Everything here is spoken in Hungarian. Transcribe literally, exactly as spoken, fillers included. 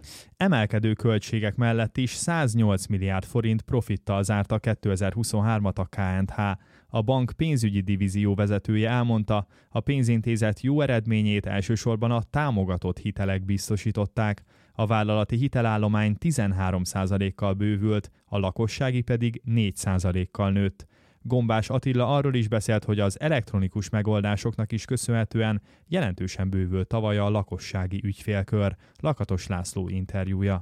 Emelkedő költségek mellett is száznyolc milliárd forint profittal zárta kétezer-huszonhármat a ká end há. A bank pénzügyi divízió vezetője elmondta, a pénzintézet jó eredményét elsősorban a támogatott hitelek biztosították. A vállalati hitelállomány tizenhárom százalékkal bővült, a lakossági pedig négy százalékkal nőtt. Gombás Attila arról is beszélt, hogy az elektronikus megoldásoknak is köszönhetően jelentősen bővült tavaly a lakossági ügyfélkör. Lakatos László interjúja.